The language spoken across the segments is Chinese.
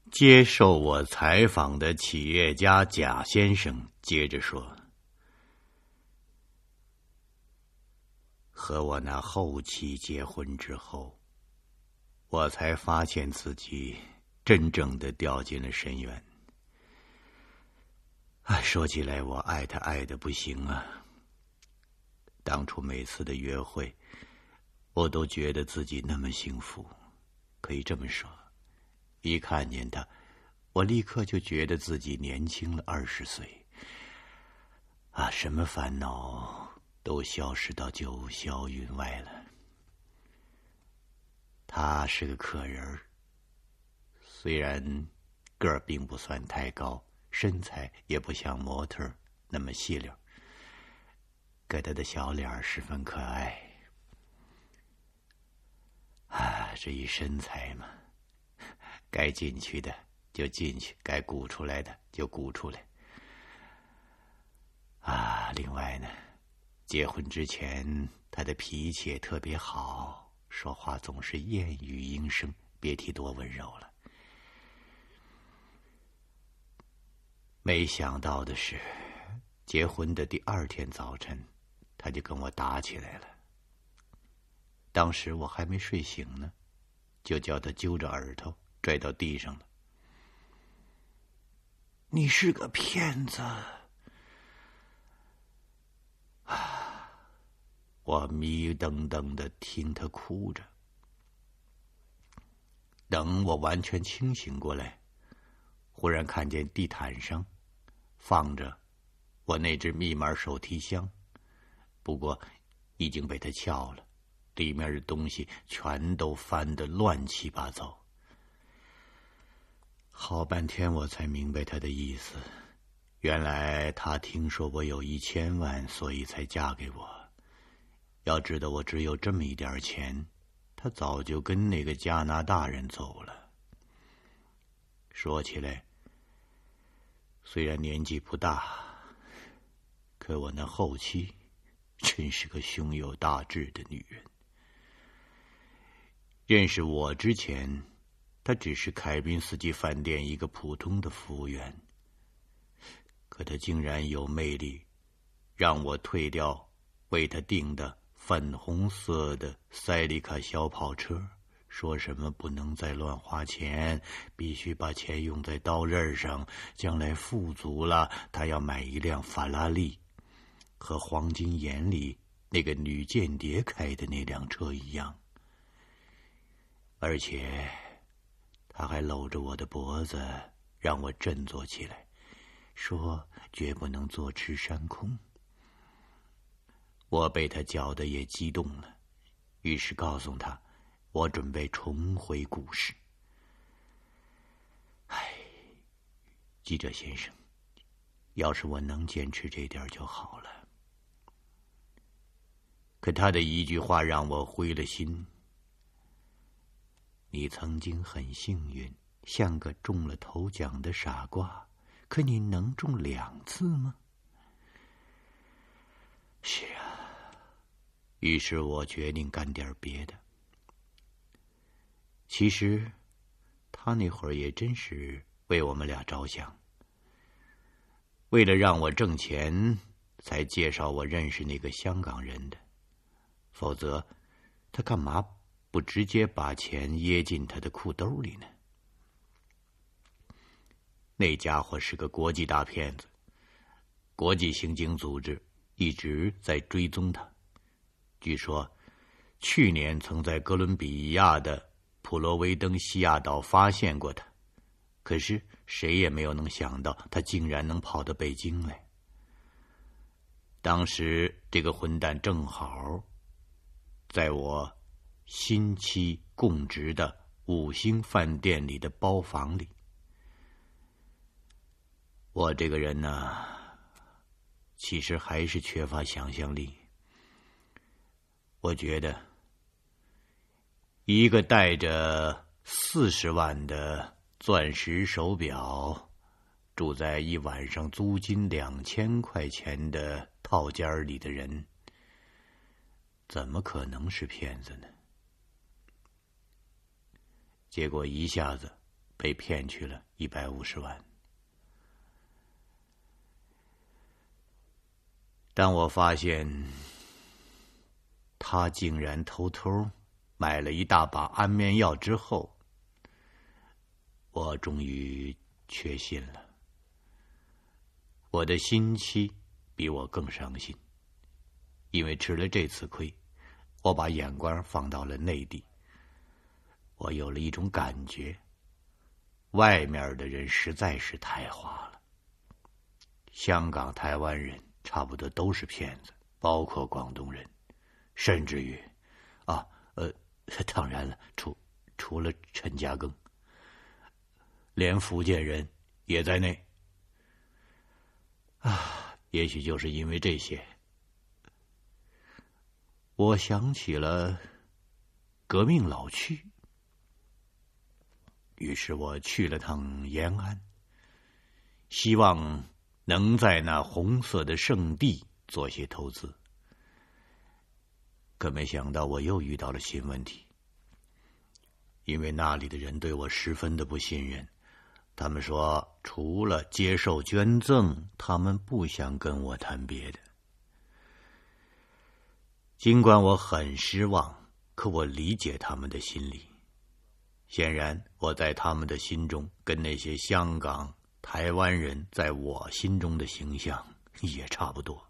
接受我采访的企业家贾先生接着说：“和我那后妻结婚之后，我才发现自己真正的掉进了深渊。说起来，我爱她爱得不行啊。当初每次的约会，我都觉得自己那么幸福。可以这么说，一看见她，我立刻就觉得自己年轻了20岁。什么烦恼都消失到九霄云外了。他是个可人儿，虽然个儿并不算太高，身材也不像模特那么细溜，可他的小脸十分可爱。这一身材嘛，该进去的就进去，该鼓出来的就鼓出来。另外呢，结婚之前他的脾气也特别好，说话总是燕语莺声，别提多温柔了。没想到的是，结婚的第2天早晨，他就跟我打起来了。当时我还没睡醒呢，就叫他揪着耳朵拽到地上了。你是个骗子！我迷瞪瞪的听他哭着。等我完全清醒过来，忽然看见地毯上放着我那只密码手提箱，不过已经被他撬了，里面的东西全都翻得乱七八糟。好半天我才明白他的意思，原来他听说我有1000万，所以才嫁给我。要知道我只有这么一点钱，他早就跟那个加拿大人走了。说起来，虽然年纪不大，可我那后妻真是个胸有大志的女人。认识我之前，她只是凯宾斯基饭店一个普通的服务员，可她竟然有魅力，让我退掉为她订的粉红色的塞利卡小跑车，说什么不能再乱花钱，必须把钱用在刀刃上，将来富足了，他要买一辆法拉利，和黄金眼里那个女间谍开的那辆车一样。而且他还搂着我的脖子，让我振作起来，说绝不能坐吃山空。我被他搅得也激动了，于是告诉他，我准备重回股市。记者先生，要是我能坚持这点就好了。可他的一句话让我灰了心。你曾经很幸运，像个中了头奖的傻瓜，可你能中2次吗？是啊。于是我决定干点别的。其实他那会儿也真是为我们俩着想，为了让我挣钱才介绍我认识那个香港人的，否则他干嘛不直接把钱掖进他的裤兜里呢？那家伙是个国际大骗子，国际刑警组织一直在追踪他。据说去年曾在哥伦比亚的普罗维登西亚岛发现过他，可是谁也没有能想到他竟然能跑到北京来。当时这个混蛋正好在我新期供职的5星饭店里的包房里。我这个人呢，其实还是缺乏想象力。我觉得一个带着40万的钻石手表，住在一晚上租金2000块钱的套间里的人，怎么可能是骗子呢？结果一下子被骗去了150万。当我发现他竟然偷偷买了一大把安眠药之后，我终于确信了。我的新妻比我更伤心，因为吃了这次亏，我把眼光放到了内地。我有了一种感觉，外面的人实在是太花了。香港、台湾人差不多都是骗子，包括广东人，甚至于，当然了，除了陈嘉庚，连福建人也在内。也许就是因为这些，我想起了革命老区。于是我去了趟延安，希望能在那红色的圣地做些投资。可没想到我又遇到了新问题，因为那里的人对我十分的不信任。他们说，除了接受捐赠，他们不想跟我谈别的。尽管我很失望，可我理解他们的心理。显然，我在他们的心中，跟那些香港、台湾人在我心中的形象也差不多。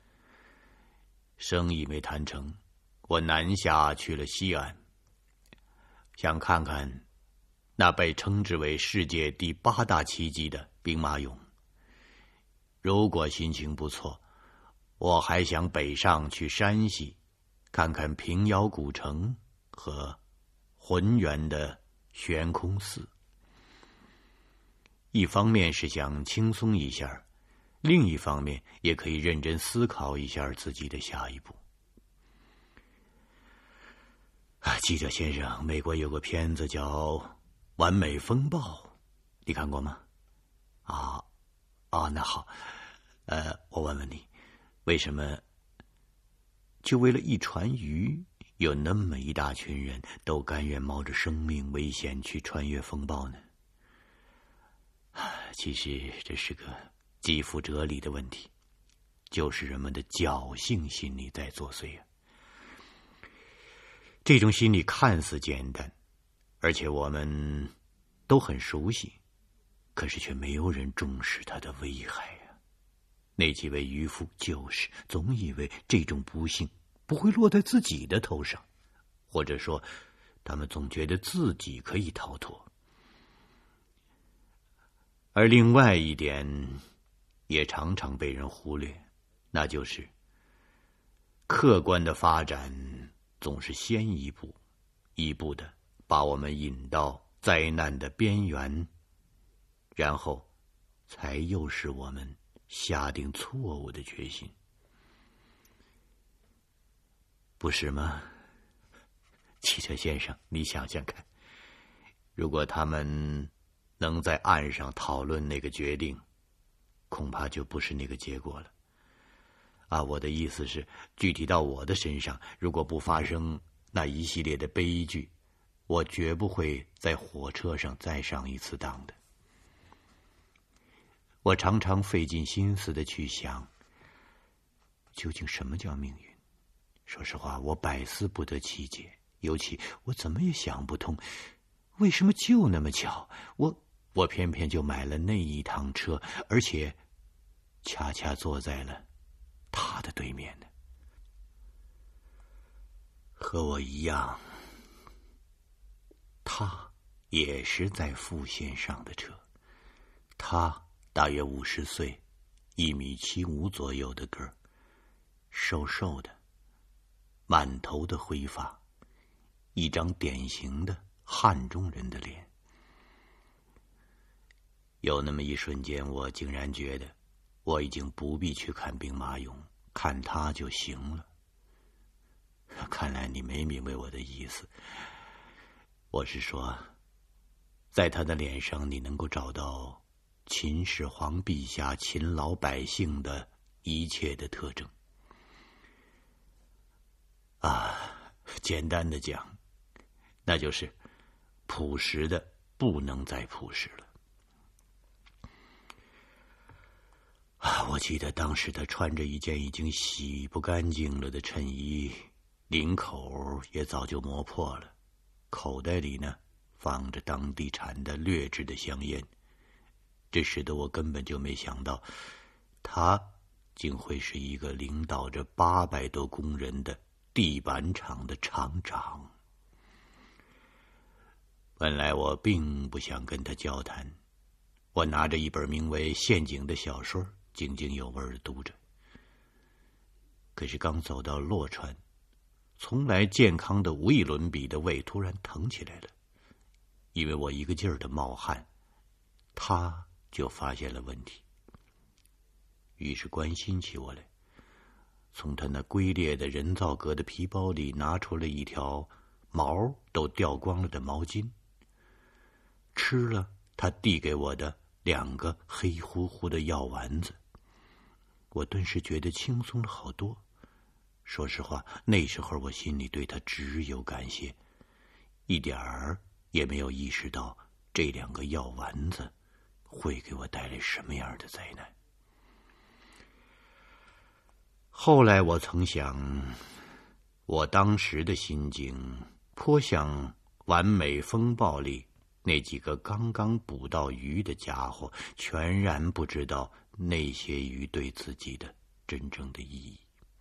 生意没谈成，我南下去了西安，想看看那被称之为世界第8大奇迹的兵马俑。如果心情不错，我还想北上去山西，看看平遥古城和浑圆的悬空寺。一方面是想轻松一下，另一方面也可以认真思考一下自己的下一步。记者先生，美国有个片子叫《完美风暴》，你看过吗？那好，我问问你，为什么就为了一船鱼，有那么一大群人都甘愿冒着生命危险去穿越风暴呢？其实这是个极富哲理的问题，就是人们的侥幸心理在作祟啊。这种心理看似简单，而且我们都很熟悉，可是却没有人重视它的危害啊。那几位渔夫就是总以为这种不幸不会落在自己的头上，或者说他们总觉得自己可以逃脱。而另外一点也常常被人忽略，那就是客观的发展总是先一步一步的把我们引到灾难的边缘，然后才诱使我们下定错误的决心，不是吗？汽车先生，你想想看，如果他们能在岸上讨论那个决定，恐怕就不是那个结果了。我的意思是，具体到我的身上，如果不发生那一系列的悲剧，我绝不会在火车上再上一次当的。我常常费尽心思的去想，究竟什么叫命运？说实话，我百思不得其解，尤其我怎么也想不通，为什么就那么巧，我偏偏就买了那一趟车，而且恰恰坐在了他的对面呢。和我一样，他也是在副线上的车。他大约50岁，1.75米左右的个儿，瘦瘦的，满头的灰发，一张典型的汉中人的脸。有那么一瞬间，我竟然觉得我已经不必去看兵马俑，看他就行了。看来你没明白我的意思。我是说，在他的脸上你能够找到秦始皇陛下勤劳百姓的一切的特征。简单的讲，那就是朴实的不能再朴实了。我记得当时他穿着一件已经洗不干净了的衬衣，领口也早就磨破了，口袋里呢放着当地产的劣质的香烟，这使得我根本就没想到，他竟会是一个领导着800多工人的地板厂的厂长。本来我并不想跟他交谈，我拿着一本名为《陷阱》的小说，津津有味地读着。可是刚走到洛川，从来健康的无与伦比的胃突然疼起来了，因为我一个劲儿的冒汗，他就发现了问题，于是关心起我来，从他那龟裂的人造革的皮包里拿出了一条毛都掉光了的毛巾，吃了他递给我的2个黑乎乎的药丸子，我顿时觉得轻松了好多。说实话，那时候我心里对他只有感谢，一点儿也没有意识到这2个药丸子会给我带来什么样的灾难。后来我曾想，我当时的心境颇像《完美风暴》里那几个刚刚捕到鱼的家伙，全然不知道那些鱼对自己的真正的意义。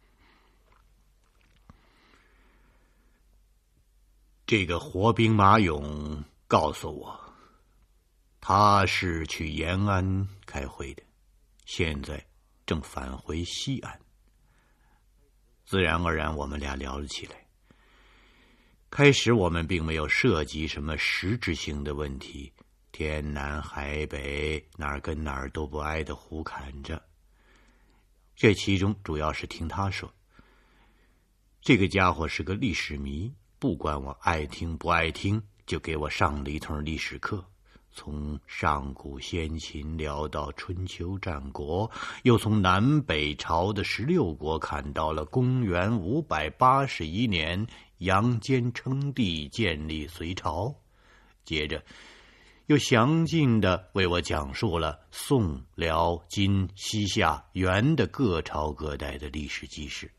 这个活兵马俑告诉我，他是去延安开会的，现在正返回西安。自然而然我们俩聊了起来。开始我们并没有涉及什么实质性的问题，天南海北，哪儿跟哪儿都不挨得胡侃着。这其中主要是听他说，这个家伙是个历史迷，不管我爱听不爱听，就给我上了一通历史课，从上古先秦聊到春秋战国，又从南北朝的16国看到了公元581年杨坚称帝建立隋朝，接着又详尽地为我讲述了宋、辽、金、西夏、元的各朝各代的历史纪事。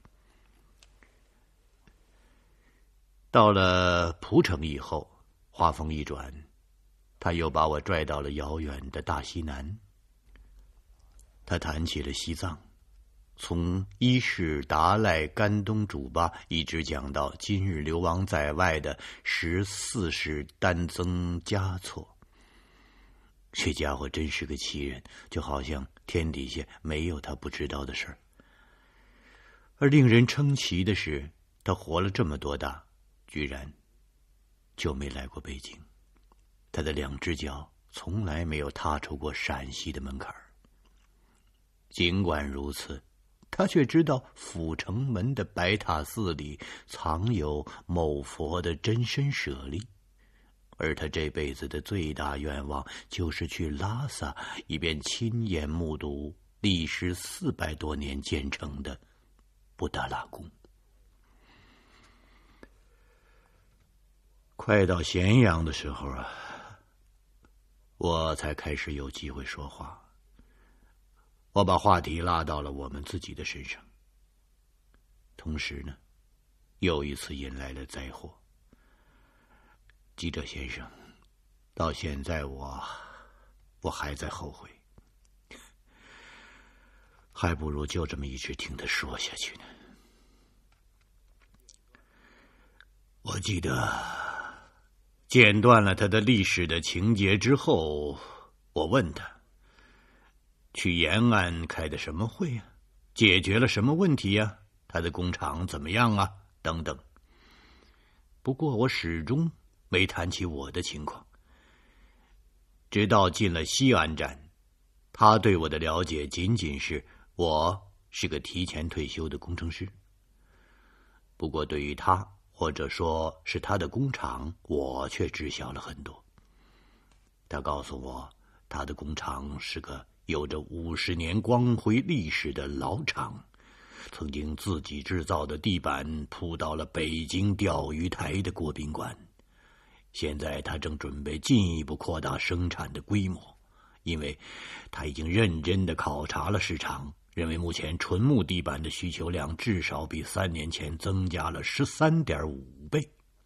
到了蒲城以后，话锋一转，他又把我拽到了遥远的大西南。他谈起了西藏，从伊势达赖甘东主巴一直讲到今日流亡在外的14世丹增嘉措。这家伙真是个奇人，就好像天底下没有他不知道的事儿。而令人称奇的是，他活了这么多大，居然就没来过北京。他的2只脚从来没有踏出过陕西的门槛。尽管如此，他却知道阜成门的白塔寺里藏有某佛的真身舍利，而他这辈子的最大愿望就是去拉萨，以便亲眼目睹历时400多年建成的布达拉宫。快到咸阳的时候啊，我才开始有机会说话。我把话题拉到了我们自己的身上，同时呢，又一次引来了灾祸。记者先生，到现在我还在后悔，还不如就这么一直听他说下去呢。我记得剪断了他的历史的情节之后，我问他，去延安开的什么会啊？解决了什么问题啊？他的工厂怎么样啊？等等。不过我始终没谈起我的情况，直到进了西安站，他对我的了解仅仅是我是个提前退休的工程师。不过对于他，或者说是他的工厂，我却知晓了很多。他告诉我，他的工厂是个有着50年光辉历史的老厂，曾经自己制造的地板铺到了北京钓鱼台的国宾馆， 现在他正准备进一步扩大生产的规模，因为他已经认真地考察了市场，认为目前纯木地板的需求量至少比3年前增加了13.5倍。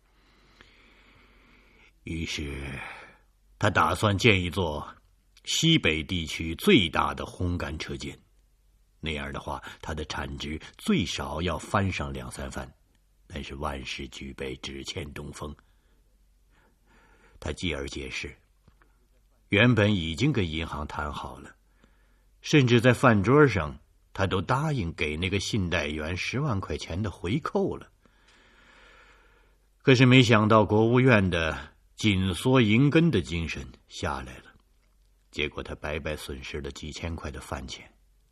于是他打算建一座西北地区最大的烘干车间，那样的话它的产值最少要翻上2-3番，但是万事俱备，只欠东风。他继而解释，原本已经跟银行谈好了，甚至在饭桌上他都答应给那个信贷员10万块钱的回扣了。可是没想到国务院的紧缩银根的精神下来了，结果他白白损失了几千块的饭钱。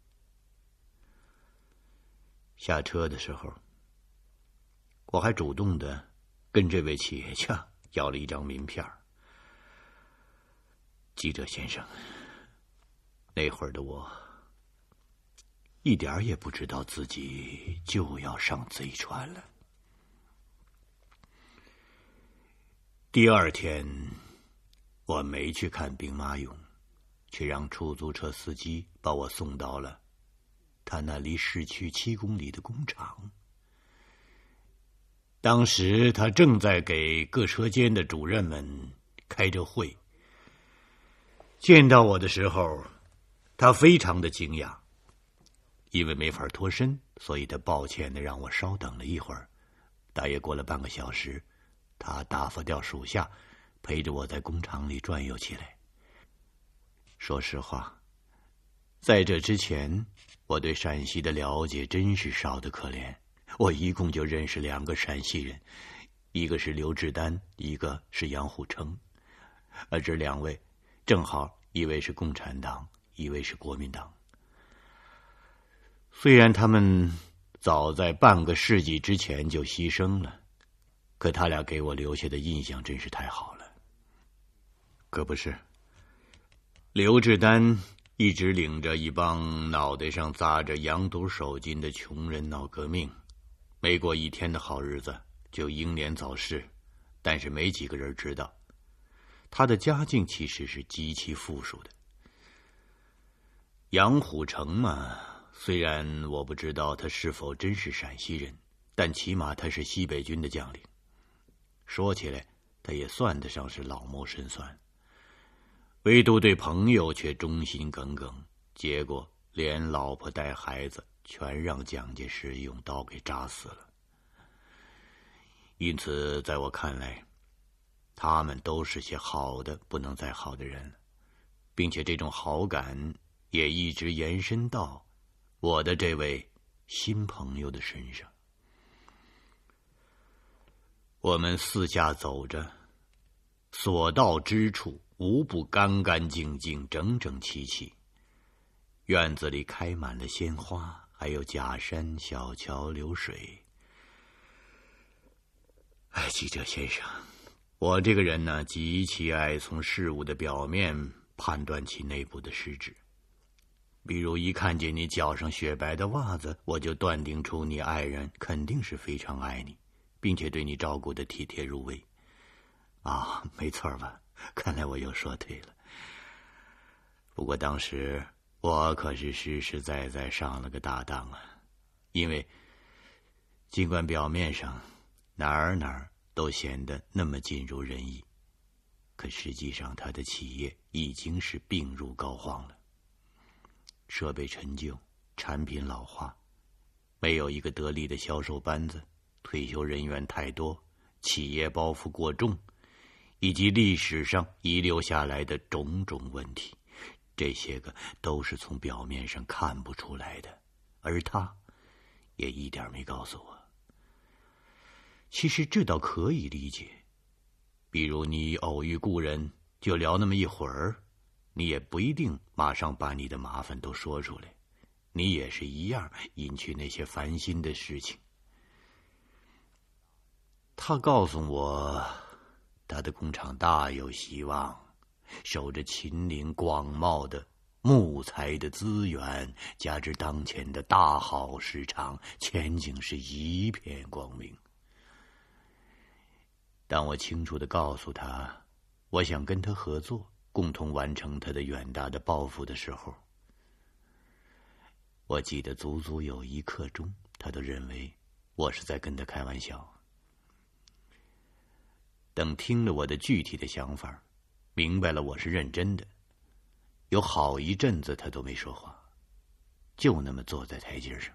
下车的时候，我还主动的跟这位企业家要了一张名片。记者先生，那会儿的我一点也不知道自己就要上贼船了。第2天我没去看兵马俑，却让出租车司机把我送到了他那离市区7公里的工厂。当时他正在给各车间的主任们开着会，见到我的时候，他非常的惊讶，因为没法脱身，所以他抱歉的让我稍等了一会儿。大约过了半个小时，他打发掉属下，陪着我在工厂里转悠起来。说实话，在这之前，我对陕西的了解真是少得可怜。我一共就认识2个陕西人，一个是刘志丹，一个是杨虎城，而这2位正好一位是共产党，一位是国民党。虽然他们早在半个世纪之前就牺牲了，可他俩给我留下的印象真是太好了。可不是，刘志丹一直领着一帮脑袋上扎着洋毒手巾的穷人闹革命，没过1天的好日子就英年早逝，但是没几个人知道他的家境其实是极其富庶的。杨虎城嘛，虽然我不知道他是否真是陕西人，但起码他是西北军的将领，说起来他也算得上是老谋深算，唯独对朋友却忠心耿耿，结果连老婆带孩子全让蒋介石用刀给扎死了。因此在我看来，他们都是些好的不能再好的人，并且这种好感也一直延伸到我的这位新朋友的身上。我们四下走着，所到之处无不干干净净，整整齐齐。院子里开满了鲜花，还有假山、小桥流水。记者先生，我这个人呢，极其爱从事物的表面判断其内部的实质。比如一看见你脚上雪白的袜子，我就断定出你爱人肯定是非常爱你，并且对你照顾得体贴入微。没错吧？看来我又说对了。不过当时我可是实实在在上了个大当啊，因为尽管表面上哪儿都显得那么尽如人意，可实际上他的企业已经是病入膏肓了。设备陈旧，产品老化，没有一个得力的销售班子，退休人员太多，企业包袱过重，以及历史上遗留下来的种种问题，这些个都是从表面上看不出来的，而他也一点没告诉我。其实这倒可以理解，比如你偶遇故人，就聊那么一会儿，你也不一定马上把你的麻烦都说出来，你也是一样隐去那些烦心的事情。他告诉我，他的工厂大有希望，守着秦岭广袤的木材的资源，加之当前的大好市场，前景是一片光明。 当我清楚地告诉他，我想跟他合作，共同完成他的远大的抱负的时候，我记得足足有1刻钟，他都认为我是在跟他开玩笑。等听了我的具体的想法，明白了我是认真的，有好一阵子他都没说话，就那么坐在台阶上。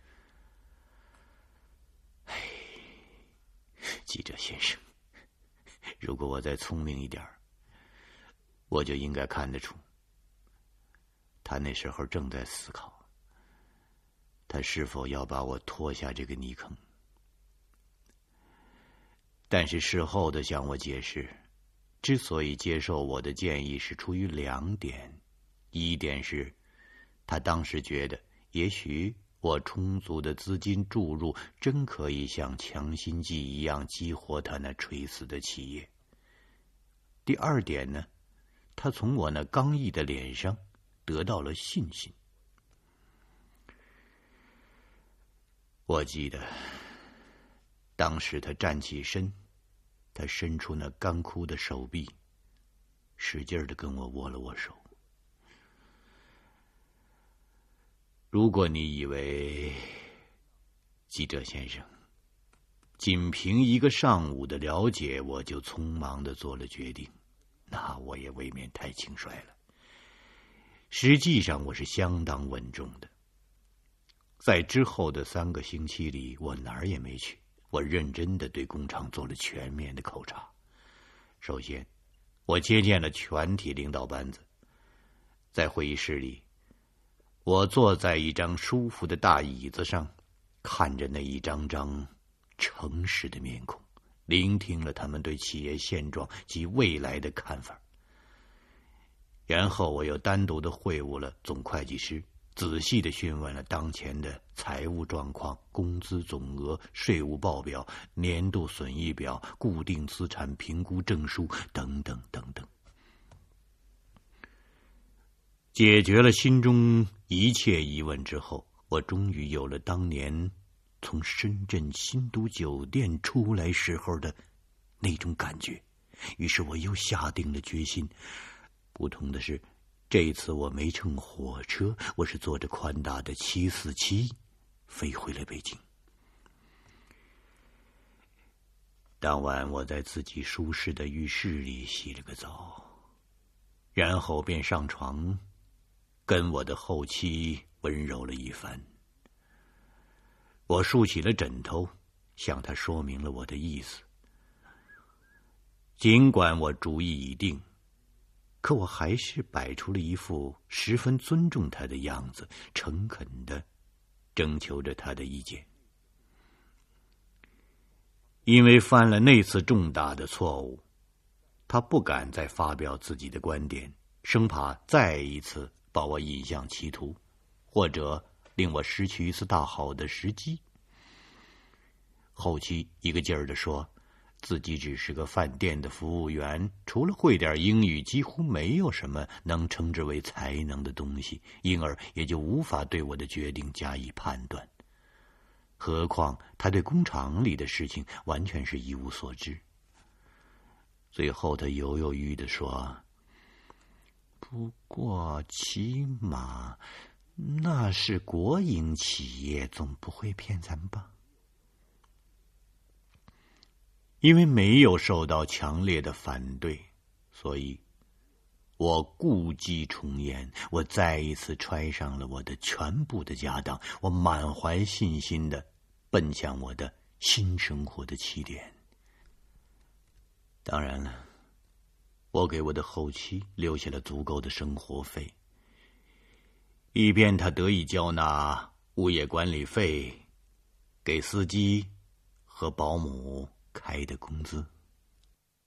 记者先生，如果我再聪明一点，我就应该看得出，他那时候正在思考，他是否要把我拖下这个泥坑。但是事后的向我解释，之所以接受我的建议是出于2点。一点是，他当时觉得也许我充足的资金注入真可以像强心剂一样激活他那垂死的企业。第2点呢，他从我那刚毅的脸上得到了信心。我记得当时他站起身，他伸出那干枯的手臂，使劲地跟我握了握手。如果你以为，记者先生，仅凭1个上午的了解我就匆忙地做了决定，那我也未免太轻率了。实际上我是相当稳重的。在之后的3个星期里，我哪儿也没去，我认真地对工厂做了全面的考察。首先，我接见了全体领导班子。在会议室里，我坐在一张舒服的大椅子上，看着那一张张诚实的面孔，聆听了他们对企业现状及未来的看法。然后我又单独的会晤了总会计师，仔细的询问了当前的财务状况、工资总额、税务报表、年度损益表、固定资产评估证书等等等等。解决了心中一切疑问之后，我终于有了当年从深圳新都酒店出来时候的那种感觉。于是我又下定了决心。不同的是，这一次我没乘火车，我是坐着宽大的747飞回了北京。当晚我在自己舒适的浴室里洗了个澡，然后便上床跟我的后妻温柔了一番。我竖起了枕头，向她说明了我的意思。尽管我主意已定，可我还是摆出了一副十分尊重她的样子，诚恳地征求着她的意见。因为犯了那次重大的错误，她不敢再发表自己的观点，生怕再一次把我引向歧途，或者令我失去一次大好的时机。后期一个劲儿地说，自己只是个饭店的服务员，除了会点英语，几乎没有什么能称之为才能的东西，因而也就无法对我的决定加以判断。何况他对工厂里的事情完全是一无所知。最后他犹犹豫豫地说，不过起码那是国营企业，总不会骗咱吧？因为没有受到强烈的反对，所以我故伎重演，我再一次揣上了我的全部的家当，我满怀信心地奔向我的新生活的起点。当然了，我给我的后妻留下了足够的生活费，以便她得以交纳物业管理费，给司机和保姆开的工资。